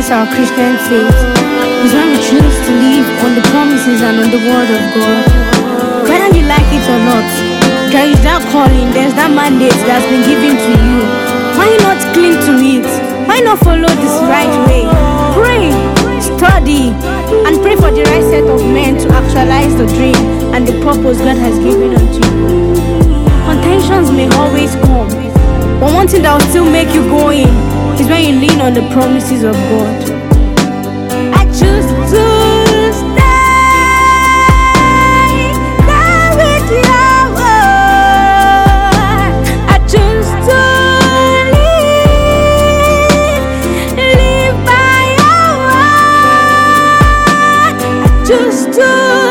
practice our Christian faith is when we choose to live on the promises and on the word of God. Whether you like it or not, there is that calling, there's that mandate that's been given to you. Why not cling to it? Why not follow this right way? Pray, study, and pray for the right set of men to actualize the dream and the purpose God has given unto you. Contentions may always come, but one thing that will still make you go in is when you lean on the promises of God. I choose to stay down with your word. I choose to live by your word. I choose to